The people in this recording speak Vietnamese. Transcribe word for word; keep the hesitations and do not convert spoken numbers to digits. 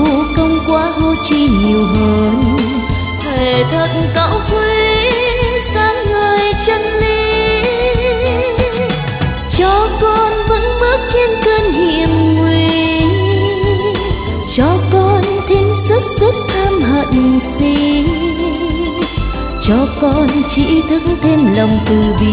công quá hô chi nhiều hơn. Thề thật cao quý sáng ngời chân lý, cho con vững bước trên cơn hiểm nguy, cho con thêm sức sức tham hận gì, cho con chỉ thức thêm lòng từ bi.